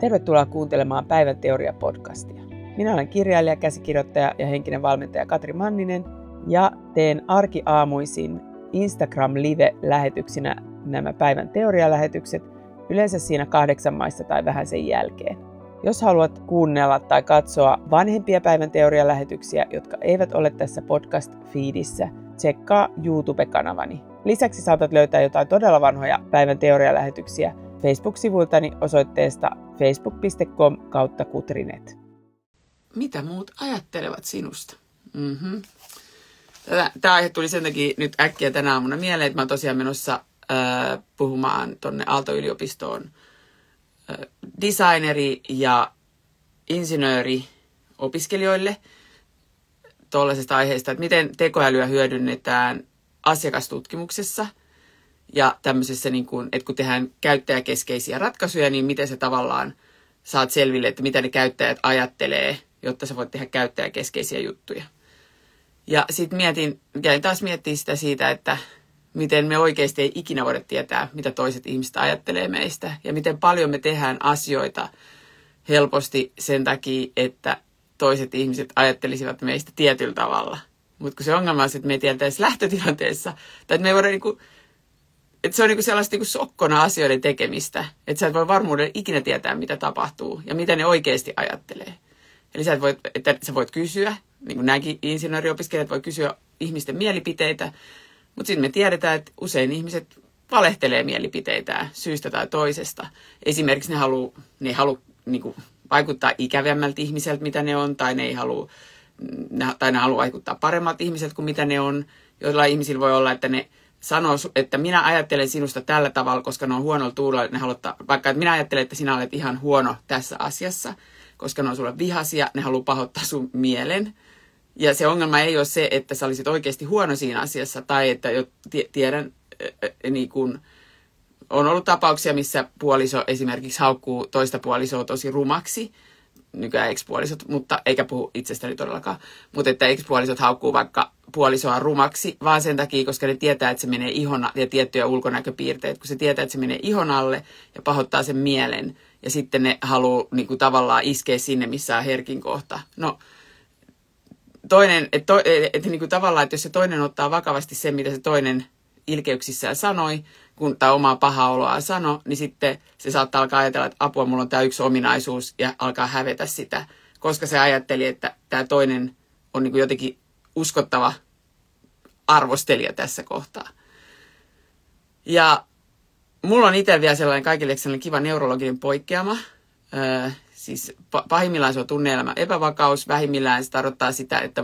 Tervetuloa kuuntelemaan Päivän teoria-podcastia. Minä olen kirjailija, käsikirjoittaja ja henkinen valmentaja Katri Manninen ja teen arkiaamuisin Instagram-live-lähetyksinä nämä Päivän teoria-lähetykset, yleensä siinä 8 maissa tai vähän sen jälkeen. Jos haluat kuunnella tai katsoa vanhempia Päivän teoria-lähetyksiä, jotka eivät ole tässä podcast-feedissä, tsekkaa YouTube-kanavani. Lisäksi saatat löytää jotain todella vanhoja Päivän teoria-lähetyksiä Facebook-sivuiltani osoitteesta facebook.com/kutrinet. Mitä muut ajattelevat sinusta? Tämä aihe tuli sen takia nyt äkkiä tänä aamuna mieleen, että mä oon tosiaan menossa puhumaan tuonne Aalto-yliopistoon designeri- ja insinööriopiskelijoille tuollaisesta aiheesta, että miten tekoälyä hyödynnetään asiakastutkimuksessa ja tämmöisessä, niin kuin, että kun tehdään käyttäjäkeskeisiä ratkaisuja, niin miten se tavallaan saat selville, että mitä ne käyttäjät ajattelee, jotta sä voit tehdä käyttäjäkeskeisiä juttuja. Ja sitten jäin taas miettimään sitä siitä, että miten me oikeasti ei ikinä voida tietää, mitä toiset ihmiset ajattelee meistä. Ja miten paljon me tehdään asioita helposti sen takia, että toiset ihmiset ajattelisivat meistä tietyllä tavalla. Mutta kun se ongelma on se, että me ei tiedetä edes lähtötilanteessa, tai että me ei voida että se on sellaista sokkona asioiden tekemistä, että sä et voi varmuudella ikinä tietää, mitä tapahtuu ja mitä ne oikeasti ajattelee. Eli sä voit kysyä, niin kuin nämäkin insinööriopiskelijat voi kysyä ihmisten mielipiteitä, mutta sitten me tiedetään, että usein ihmiset valehtelee mielipiteitään syystä tai toisesta. Esimerkiksi ne ei halua niin kuin vaikuttaa ikävämmältä ihmiseltä, mitä ne on, tai ne haluaa vaikuttaa paremmat ihmiset kuin mitä ne on. Joillain ihmisillä voi olla, että ne sanoo, että minä ajattelen sinusta tällä tavalla, koska ne on huonolla tuulella. Vaikka että minä ajattelen, että sinä olet ihan huono tässä asiassa, koska ne on sulle vihaisia, ne haluaa pahoittaa sun mielen. Ja se ongelma ei ole se, että sä olisit oikeasti huono siinä asiassa, tai että tiedän, niin kun on ollut tapauksia, missä puoliso esimerkiksi haukkuu toista puolisoa tosi rumaksi, nykyään ex-puolisot, mutta eikä puhu itsestäni todellakaan, mutta että ex-puolisot haukkuu vaikka puolisoa rumaksi, vaan sen takia, koska ne tietää, että se menee ihon ja tiettyjä ulkonäköpiirteitä, kun se tietää, että se menee ihon alle ja pahoittaa sen mielen, ja sitten ne haluaa niin kuin tavallaan iskeä sinne, missä on herkin kohta. No, toinen, että niin kuin tavallaan, että jos se toinen ottaa vakavasti sen, mitä se toinen ilkeyksissään sanoi, kun tämä omaa pahaa oloa sanoi, niin sitten se saattaa alkaa ajatella, että apua, mulla on tämä yksi ominaisuus ja alkaa hävetä sitä, koska se ajatteli, että tämä toinen on niin kuin jotenkin uskottava arvostelija tässä kohtaa. Ja mulla on itse vielä sellainen kiva neurologinen poikkeama. Siis pahimmillaan se on tunne-elämän epävakaus, vähimmillään se tarkoittaa sitä, että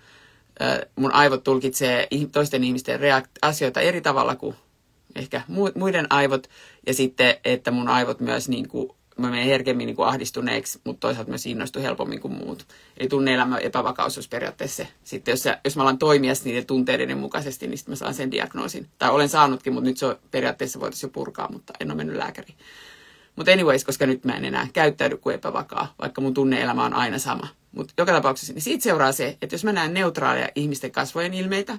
mun aivot tulkitsee toisten ihmisten asioita eri tavalla kuin ehkä muiden aivot, ja sitten, että mun aivot myös mä menen herkemmin ahdistuneeksi, mutta toisaalta myös innostuu helpommin kuin muut. Eli tunne-elämän epävakaus olisi periaatteessa se. Sitten jos mä alan toimia niiden tunteiden mukaisesti, niin sitten mä saan sen diagnoosin. Tai olen saanutkin, mutta nyt se on periaatteessa voitaisiin jo purkaa, mutta en ole mennyt lääkäriin. Mutta anyways, koska nyt mä en enää käyttäydy kuin epävakaa, vaikka mun tunne-elämä on aina sama. Mutta joka tapauksessa, niin siitä seuraa se, että jos mä näen neutraaleja ihmisten kasvojen ilmeitä,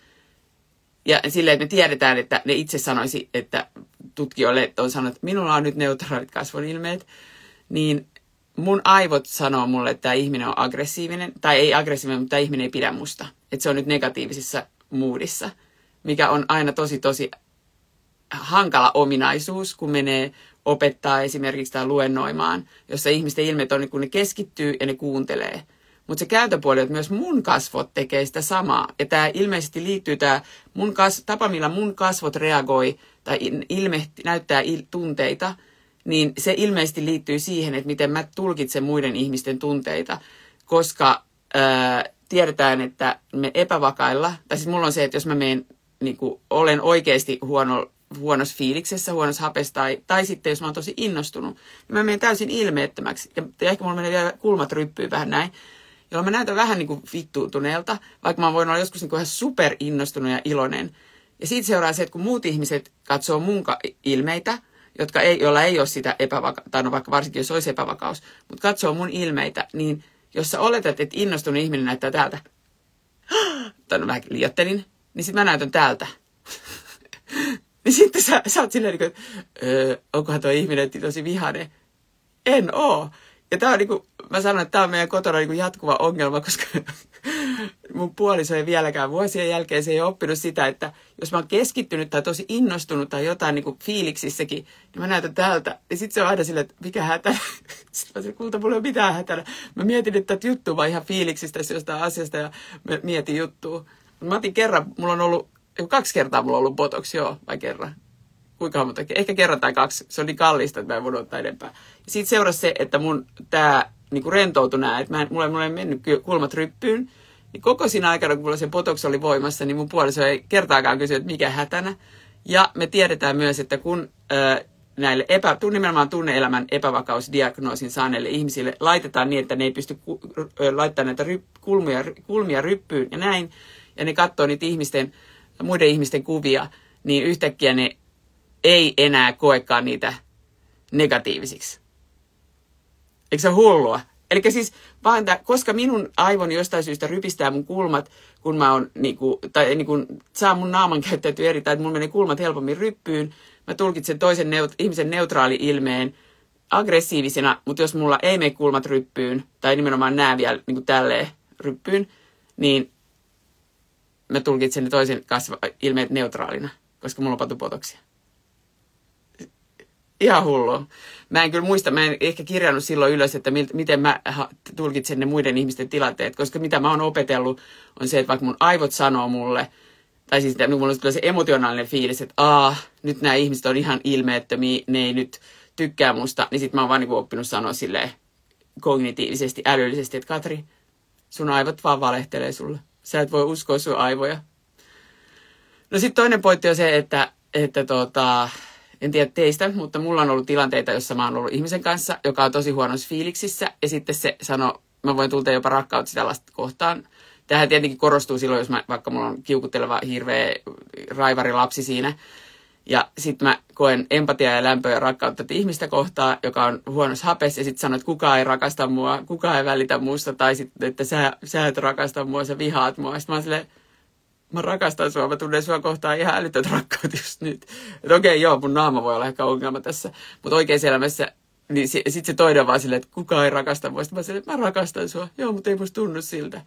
ja silleen, että me tiedetään, että ne itse sanoisi, että tutkijoille on sanonut, että minulla on nyt neutraalit kasvon ilmeet, niin mun aivot sanoo mulle, että tämä ihminen on aggressiivinen, tai ei aggressiivinen, mutta tämä ihminen ei pidä musta. Että se on nyt negatiivisessa moodissa, mikä on aina tosi hankala ominaisuus, kun menee opettaa esimerkiksi tai luennoimaan, jossa ihmisten ilmeet on, kun ne keskittyy ja ne kuuntelee. Mutta se kääntöpuoli on, että myös mun kasvot tekee sitä samaa. Ja tämä ilmeisesti liittyy tapa, millä mun kasvot reagoi tai näyttää tunteita, niin se ilmeisesti liittyy siihen, että miten mä tulkitsen muiden ihmisten tunteita. Koska tiedetään, että me epävakailla, tai siis mulla on se, että jos mä olen oikeasti huonossa fiiliksessä, huonossa hapessa, tai sitten jos mä oon tosi innostunut, niin mä menen täysin ilmeettömäksi. Ja ehkä mulla menee vielä kulmat ryppyy vähän näin, jolloin mä näytän vähän niin kuin vittuuntuneelta, vaikka mä voin olla joskus niin kuin ihan super innostunut ja iloinen. Ja siitä seuraa se, että kun muut ihmiset katsoo mun ilmeitä, joilla ei ole sitä tai no vaikka varsinkin jos olisi epävakaus, mutta katsoo mun ilmeitä, niin jos sä oletat, että innostunut ihminen näyttää täältä, tai no vähän liioittelin, niin sitten mä näytän täältä. Niin sitten sä oot silleen, että onkohan tuo ihminen tosi vihainen. En oo. Ja tää on niinku, mä sanon, että tää on meidän kotona niinku jatkuva ongelma, koska mun puoliso ei vieläkään vuosien jälkeen, se ei ole oppinut sitä, että jos mä oon keskittynyt tai tosi innostunut tai jotain niinku fiiliksissäkin, niin mä näytän tältä. Ja sit se on aina silleen, että mikä hätänä. Sitten mä sanoin, kulta, mulla ei ole mitään hätänä. Mä mietin, että juttua vaan ihan fiiliksistä jostain asiasta ja mä mietin juttua. Mä otin kerran, mulla on ollut, 2 kertaa mulla on ollut botox, joo, vai kerran. Kuinka monta? Ehkä kerran tai 2. Se on niin kallista, että mä en voinut ottaa enempää. Ja siitä seurasi se, että mun tää niinku rentoutui että mulla ei mennyt kulmat ryppyyn. Niin koko siinä aikana, kun mulla se botox oli voimassa, niin mun puoliso ei kertaakaan kysynyt, että mikä hätänä. Ja me tiedetään myös, että kun näille nimenomaan tunne-elämän epävakausdiagnoosin saaneille ihmisille laitetaan niin, että ne ei pysty laittamaan näitä kulmia ryppyyn ja näin, ja ne katsoo niitä muiden ihmisten kuvia, niin yhtäkkiä ne ei enää koekaan niitä negatiivisiksi. Eikö se ole hullua? Eli siis vaan koska minun aivoni jostain syystä rypistää mun kulmat, kun mä oon saa mun naaman käyttäytyä eri, tai että mun menee kulmat helpommin ryppyyn, mä tulkitsen toisen ihmisen neutraali-ilmeen aggressiivisena, mutta jos mulla ei mene kulmat ryppyyn, tai nimenomaan nää vielä niin tälleen ryppyyn, niin mä tulkitsen ne toisen ilmeet neutraalina, koska mulla on patupotoksia. Ihan hullua. Mä en kyllä muista, mä en ehkä kirjannut silloin ylös, että miten mä tulkitsen ne muiden ihmisten tilanteet, koska mitä mä oon opetellut on se, että vaikka mun aivot sanoo mulle, tai siis mulla on kyllä se emotionaalinen fiilis, että nyt nämä ihmiset on ihan ilmeettömiä, ne ei nyt tykkää musta, niin sit mä oon vaan niin oppinut sanoa silleen kognitiivisesti, älyllisesti, että Katri, sun aivot vaan valehtelee sulle. Sä et voi uskoa sun aivoja. No sit toinen pointti on se, että en tiedä teistä, mutta mulla on ollut tilanteita, jossa mä oon ollut ihmisen kanssa, joka on tosi huonossa fiiliksissä. Ja sitten se sanoo, mä voin tuntea jopa rakkautta sitä lasta kohtaan. Tämähän tietenkin korostuu silloin, jos vaikka mulla on kiukutteleva hirveä raivarilapsi siinä. Ja sitten mä koen empatiaa ja lämpöä ja rakkautta ihmistä kohtaan, joka on huonossa hapessa. Ja sitten sanoo, että kukaan ei rakasta mua, kukaan ei välitä musta. Tai sitten, että sä et rakasta mua, sä vihaat mua. Sitten mä oon silleen, mä rakastan sua, mä tunnen sua kohtaan ihan älytöntä rakkautta just nyt. Että okei, joo, mun naama voi olla ehkä ongelma tässä. Mutta oikeassa elämässä, niin sitten se toinen on vaan silleen, että kukaan ei rakasta mua. Sitten mä silleen, että mä rakastan sua. Joo, mutta ei musta tunnu siltä.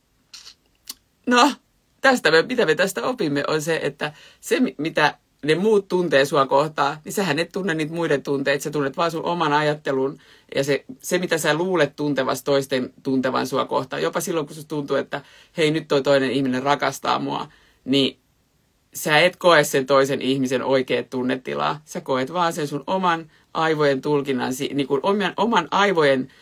No, mitä me tästä opimme on se, että se mitä ne muut tuntee sua kohtaan, niin sähän et tunne niitä muiden tunteita. Sä tunnet vaan sun oman ajattelun ja se mitä sä luulet tuntevasti toisten tuntevan sua kohtaan. Jopa silloin, kun susta tuntuu, että hei, nyt toi toinen ihminen rakastaa mua, niin sä et koe sen toisen ihmisen oikeat tunnetilaa. Sä koet vaan sen sun oman aivojen tulkinnan, niin kuin oman aivojen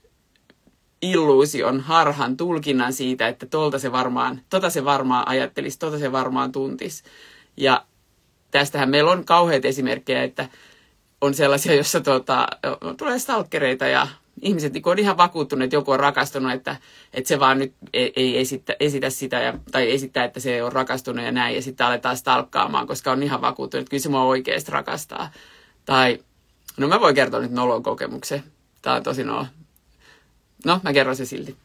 illuusion, harhan, tulkinnan siitä, että tota se varmaan ajattelisi, tota se varmaan tuntisi. Ja tästähän meillä on kauheita esimerkkejä, että on sellaisia, joissa tulee stalkereita ja ihmiset on ihan vakuuttuneet, että joku on rakastunut, että se vaan nyt ei esitä sitä, tai esittää, että se on rakastunut ja näin, ja sitten aletaan stalkkaamaan, koska on ihan vakuuttunut, että kyllä se mua oikeasti rakastaa. Tai, no mä voin kertoa nyt nolon kokemuksen. Tää on tosi nolo. No, mä kerron se silti.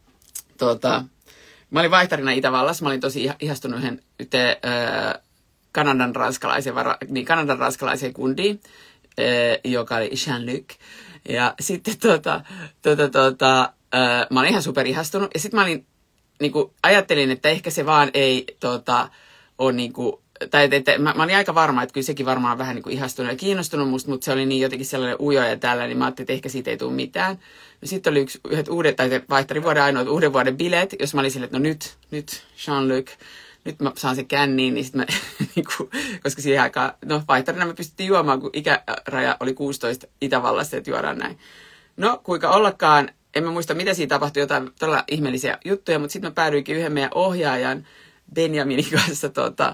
Mä olin vaihtarina Itävallassa, mä olin tosi ihastunut yhden Kanadan ranskalaisen kundiin, joka oli Jean-Luc. Ja sitten mä olin ihan super ihastunut. Ja sitten mä olin, ajattelin, että ehkä se vaan ei ole tai että mä olin aika varma, että kyllä sekin varmaan vähän ihastunut ja kiinnostunut musta, mutta se oli niin jotenkin sellainen ujo ja tällä, niin mä ajattelin, että ehkä siitä ei tule mitään. No sitten oli vaihtarivuoden ainoat uuden vuoden bileet, jos mä olin silleen, että no nyt Jean-Luc, nyt mä saan sen känniin, niin sitten mä, koska siihen aikaan, vaihtarina me pystyttiin juomaan, kun ikäraja oli 16 Itävallassa, että juodaan näin. No, kuinka ollakaan, en mä muista, mitä siinä tapahtui, jotain todella ihmeellisiä juttuja, mutta sitten mä päädyinkin yhden meidän ohjaajan Benjaminin kanssa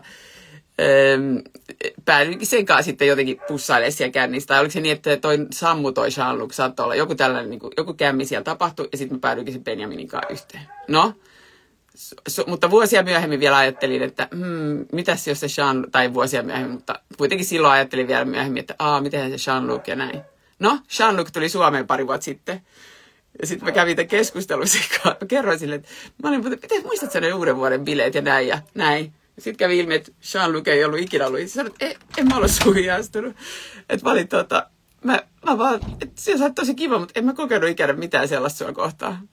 päädyinkin sen kanssa sitten jotenkin pussailemaan siellä kännissä. Tai oliko se niin, että Sammu toi Jean-Luc saattoi olla joku tällainen, joku kämmi siellä tapahtui, ja sitten mä päädyinkin sen Benjaminin kanssa yhteen. No, mutta vuosia myöhemmin vielä ajattelin, että mitäs jos se tai vuosia myöhemmin, mutta kuitenkin silloin ajattelin vielä myöhemmin, että mitenhän se Jean-Luc ja näin. No, Jean-Luc tuli Suomeen pari vuotta sitten. Ja sitten mä kävin tämän keskustelun sekaan. Mä kerroin sille, että mä olin, miten muistat sä ne uuden vuoden bileet ja näin ja näin. Sitten kävi ilmi, että Jean-Luc ei ollut ikinä ollut. Sanoin, että en mä ole suhun ihastunut. Että mä olin mä vaan, että sä oot tosi kiva, mutta en mä kokenut ikänä mitään sellaista sua kohtaan.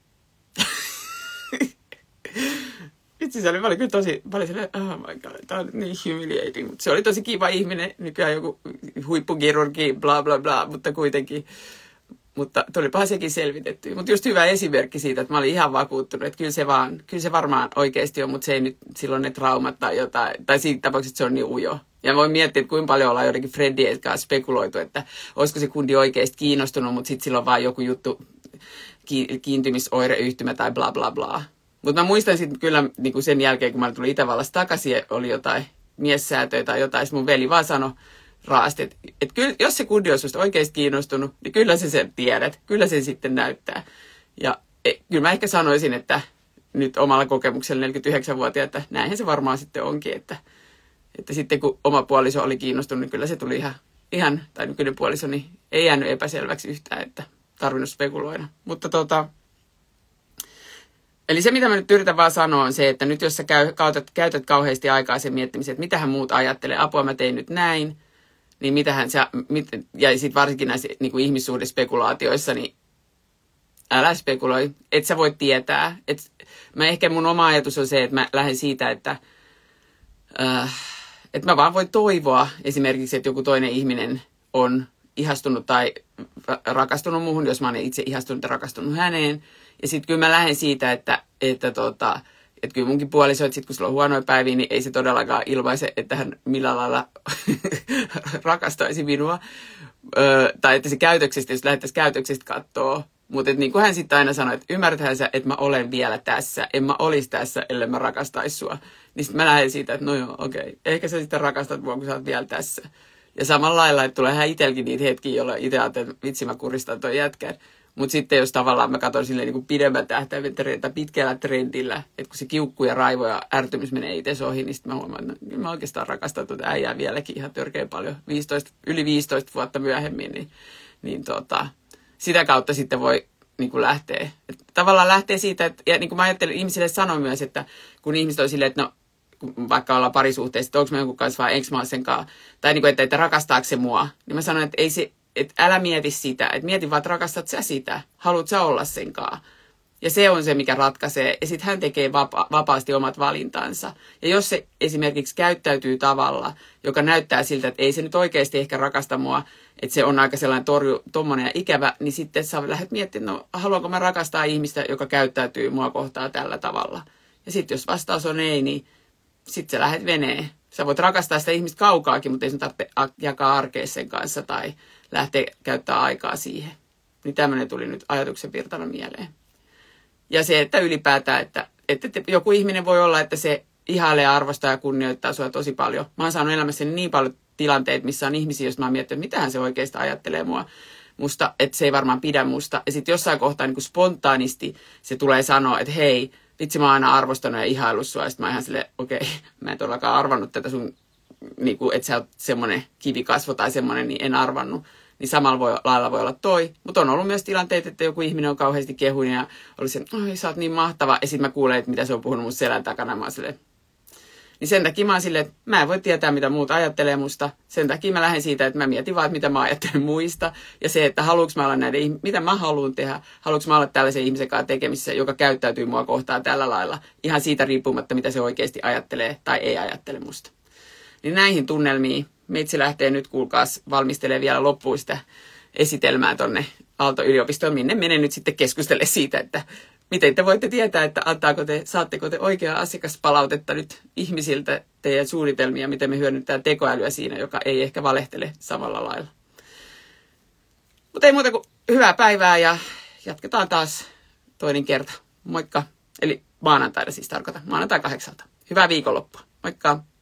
Vitsi, se oli kyllä tosi paljon silleen, oh my god, tää on niin humiliating. Mutta se oli tosi kiva ihminen, nykyään joku huippukirurgi, bla bla bla, mutta kuitenkin. Mutta tulipahan sekin selvitetty. Mutta just hyvä esimerkki siitä, että mä olin ihan vakuuttunut, että kyllä se varmaan oikeasti on, mutta se ei nyt silloin ne traumat tai jotain, tai siinä tapauksessa se on niin ujo. Ja voin miettiä, että kuinka paljon ollaan jotenkin Freddien kanssa spekuloitu, että olisiko se kundi oikeasti kiinnostunut, mutta sitten sillä on vaan joku juttu, kiintymisoireyhtymä tai bla bla bla. Mutta mä muistan sitten kyllä niin kuin sen jälkeen, kun mä tulin Itävallasta takaisin, oli jotain miessäätöä tai jotain, mun veli vaan sanoi raasti, että kyllä, jos se kundi olisi oikeasti kiinnostunut, niin kyllä se sen tiedät, kyllä se sitten näyttää. Ja kyllä mä ehkä sanoisin, että nyt omalla kokemuksella 49-vuotiaana, että näinhän se varmaan sitten onkin, että sitten kun oma puoliso oli kiinnostunut, niin kyllä se tuli ihan tai nykyinen puoliso, niin ei jäänyt epäselväksi yhtään, että tarvinnut spekuloida. Mutta eli se, mitä mä nyt yritän vaan sanoa, on se, että nyt jos sä käytät kauheasti aikaa sen miettimiseen, että mitähän muut ajattelee, apua mä tein nyt näin, niin ja sitten varsinkin näissä niin kuin ihmissuhdespekulaatioissa, niin älä spekuloi, et sä voi tietää. Ehkä mun oma ajatus on se, että mä lähden siitä, että mä vaan voin toivoa esimerkiksi, että joku toinen ihminen on ihastunut tai rakastunut muuhun, jos mä olen itse ihastunut ja rakastunut häneen. Ja sitten kyllä mä lähden siitä, että kyllä munkin puoliso, että sit kun sillä on huonoja päiviä, niin ei se todellakaan ilmaise, että hän millään lailla rakastaisi minua. Tai että se käytöksestä, jos lähdettäisiin käytöksestä kattoo. Mutta niin kuin hän sitten aina sanoi, että ymmärräthän sä, että mä olen vielä tässä. En mä olisi tässä, ellei mä rakastaisi sua. Niin sitten mä lähden siitä, että no joo, okei. Ehkä sä sitten rakastat mua, kun sä oot vielä tässä. Ja samalla lailla, että tulee ihan itselläkin niitä hetkiä, jolloin itse ajattelen, että vitsi mä kuristan toi jätkän. Mutta sitten jos tavallaan mä katson silleen niin kuin pidemmän tähtäimen tai pitkällä trendillä, että kun se kiukku ja raivo ja ärtymys menee itse ohi, niin sitten mä huomaan, että mä oikeastaan rakastan tuota äijää vieläkin ihan törkeän paljon, yli 15 vuotta myöhemmin, niin sitä kautta sitten voi niin kuin lähteä. Että tavallaan lähtee siitä, että, ja niin kuin mä ajattelin, ihmisille sanoin myös, että kun ihmiset on silleen, että no, vaikka ollaan parisuhteessa, että onko mä jonkun kanssa vai enkö mä ole sen kanssa, tai niin kuin, että rakastaako se mua, niin mä sanoin, että ei se, että älä mieti sitä, että mieti vaan, että rakastat sä sitä, haluat sä olla sen kanssa. Ja se on se, mikä ratkaisee. Ja sitten hän tekee vapaasti omat valintansa. Ja jos se esimerkiksi käyttäytyy tavalla, joka näyttää siltä, että ei se nyt oikeasti ehkä rakasta mua, että se on aika sellainen tommonen ja ikävä, niin sitten sä lähdet miettimään, no haluanko mä rakastaa ihmistä, joka käyttäytyy mua kohtaan tällä tavalla. Ja sitten jos vastaus on ei, niin sitten sä lähdet veneen. Sä voit rakastaa sitä ihmistä kaukaakin, mutta ei sun tarvitse jakaa arkea sen kanssa tai lähteä käyttää aikaa siihen. Niin tämmöinen tuli nyt ajatuksen virtana mieleen. Ja se, että ylipäätään, että joku ihminen voi olla, että se ihailee, arvostaa ja kunnioittaa sua tosi paljon. Mä oon saanut elämässäni niin paljon tilanteita, missä on ihmisiä, joista mä oon miettinyt, että mitähän se oikeastaan ajattelee musta, että se ei varmaan pidä musta. Ja sitten jossain kohtaa niin kuin spontaanisti se tulee sanoa, että hei, vitsi mä oon aina arvostanut ja ihaillut sua. Ja sitten mä ihan silleen, okei, mä en todellakaan arvannut tätä sun, niin kuin, että sä oot semmoinen kivikasvo tai semmoinen, niin en arvannut. Niin samalla lailla voi olla toi. Mutta on ollut myös tilanteita, että joku ihminen on kauheasti kehunut ja oli sen, oi sä oot niin mahtava. Ja sitten mä kuulen, että mitä se on puhunut mun selän takana. Mä silleen. Niin sen takia mä oon silleen, että mä en voi tietää, mitä muut ajattelee musta. Sen takia mä lähden siitä, että mä mietin vaan, että mitä mä ajattelen muista. Ja se, että haluuks mä olla mitä mä haluan tehdä. Haluuks mä olla tällaisen ihmisen kanssa tekemissä, joka käyttäytyy mua kohtaan tällä lailla. Ihan siitä riippumatta, mitä se oikeasti ajattelee tai ei ajattele musta. Niin näihin tunnelmiin meitsi lähtee nyt, kuulkaas, valmistelee vielä loppuun sitä esitelmää tonne Aalto-yliopistoon, minne menen nyt sitten keskustelemaan siitä, että miten te voitte tietää, että saatteko te oikeaa asiakaspalautetta nyt ihmisiltä teidän suunnitelmia, miten me hyödyntää tekoälyä siinä, joka ei ehkä valehtele samalla lailla. Mutta ei muuta kuin hyvää päivää ja jatketaan taas toinen kerta. Moikka. Eli maanantaina siis tarkoitan. Maanantai 8. Hyvää viikonloppua. Moikka.